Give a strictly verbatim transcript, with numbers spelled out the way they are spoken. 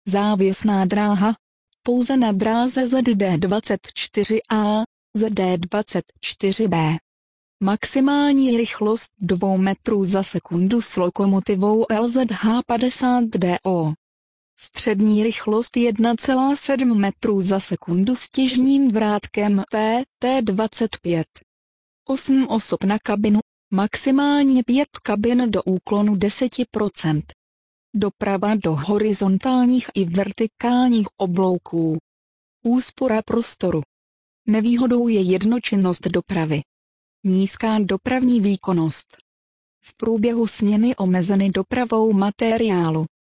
Závěsná dráha. Pouze na dráze Z D dvacet čtyři A, Z D dvacet čtyři B. Maximální rychlost dva metry za sekundu s lokomotivou L Z H padesát D O. Střední rychlost jedna celá sedm metrů za sekundu s těžním vrátkem T T dvacet pět. osm osob na kabinu, maximálně pět kabin do úklonu deset procent. Doprava do horizontálních i vertikálních oblouků. Úspora prostoru. Nevýhodou je jednočinnost dopravy. Nízká dopravní výkonnost. V průběhu směny omezeny dopravou materiálu.